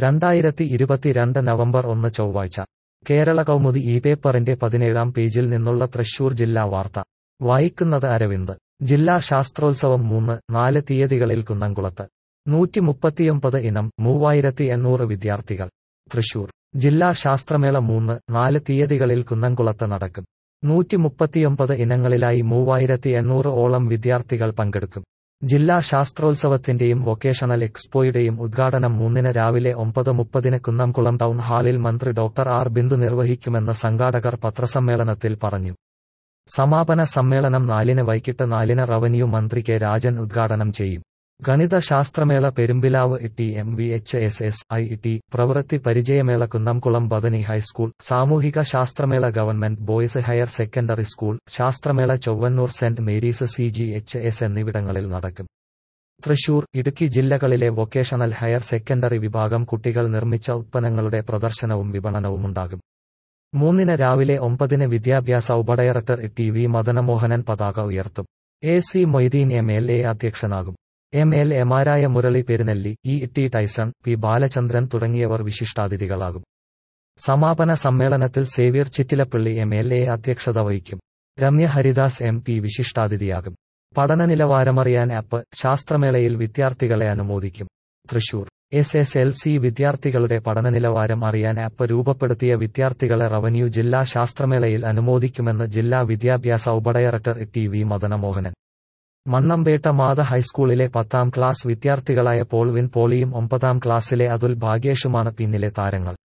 2022 November 1 ചൊവ്വാഴ്ച കേരള കൗമുദി ഈ പേപ്പറിന്റെ 17-ാം പേജിൽ നിന്നുള്ള തൃശൂർ ജില്ലാ വാർത്ത വായിക്കുന്നത് അരവിന്ദ്. ജില്ലാ ശാസ്ത്രോത്സവം 3-4 തീയതികളിൽ കുന്നംകുളത്ത്. 139 ഇനം, 3800 വിദ്യാർത്ഥികൾ. തൃശൂർ ജില്ലാ ശാസ്ത്രമേള 3-4 തീയതികളിൽ കുന്നംകുളത്ത് നടക്കും. 139 ഇനങ്ങളിലായി 3800 ഓളം വിദ്യാർത്ഥികൾ പങ്കെടുക്കും. ജില്ലാ ശാസ്ത്രോത്സവത്തിന്റെയും വൊക്കേഷണൽ എക്സ്പോയുടെയും ഉദ്ഘാടനം 3-ന് രാവിലെ 9:30-ന് കുന്നംകുളം ടൗൺ ഹാളിൽ മന്ത്രി ഡോക്ടർ ആർ ബിന്ദു നിർവഹിക്കുമെന്ന് സംഘാടകർ പത്രസമ്മേളനത്തിൽ പറഞ്ഞു. സമാപന സമ്മേളനം 4-ന് വൈകിട്ട് 4-ന് റവന്യൂ മന്ത്രി കെ രാജൻ ഉദ്ഘാടനം ചെയ്യും. ഗണിത ശാസ്ത്രമേള പെരുമ്പിലാവ് ITMVHSSIT, പ്രവൃത്തി പരിചയമേള കുന്നംകുളം ബദനി ഹൈസ്കൂൾ, സാമൂഹിക ശാസ്ത്രമേള government boys higher secondary school, ശാസ്ത്രമേള ചൊവ്വന്നൂർ സെന്റ് മേരീസ് CGHS എന്നിവിടങ്ങളിൽ നടക്കും. തൃശൂർ, ഇടുക്കി ജില്ലകളിലെ വൊക്കേഷണൽ ഹയർ സെക്കൻഡറി വിഭാഗം കുട്ടികൾ നിർമ്മിച്ച ഉത്പന്നങ്ങളുടെ പ്രദർശനവും വിപണനവുമുണ്ടാകും. 3-ന് രാവിലെ 9-ന് വിദ്യാഭ്യാസ ഉപഡയറക്ടർ TV മദനമോഹനൻ പതാക ഉയർത്തും. AC മൊയ്തീൻ MLA അധ്യക്ഷനാകും. MLA മാരായ Murali Perunnelli, ET Tyson, P Balachandran തുടങ്ങിയവർ വിശിഷ്ടാതിഥികളാകും. സമാപന സമ്മേളനത്തിൽ സേവ്യർ ചിറ്റിലപ്പള്ളി MLA അധ്യക്ഷത വഹിക്കും. രമ്യ ഹരിദാസ് MP വിശിഷ്ടാതിഥിയാകും. പഠനനിലവാരമറിയാൻ ആപ്പ്, ശാസ്ത്രമേളയിൽ വിദ്യാർത്ഥികളെ അനുമോദിക്കും. തൃശൂർ SSLC വിദ്യാർത്ഥികളുടെ പഠനനിലവാരം അറിയാൻ ആപ്പ് രൂപപ്പെടുത്തിയ വിദ്യാർത്ഥികളെ റവന്യൂ ജില്ലാ ശാസ്ത്രമേളയിൽ അനുമോദിക്കുമെന്ന് ജില്ലാ വിദ്യാഭ്യാസ ഉപഡയറക്ടർ TV മദനമോഹനൻ. മണ്ണമ്പേട്ട മാത ഹൈസ്കൂളിലെ 10ാം ക്ലാസ് വിദ്യാർത്ഥികളായ പോൾവിൻ പോളിയും 9ാം ക്ലാസ്സിലെ അതുൽ ഭാഗ്യേഷുമാണ് പിന്നിലെ താരങ്ങൾ.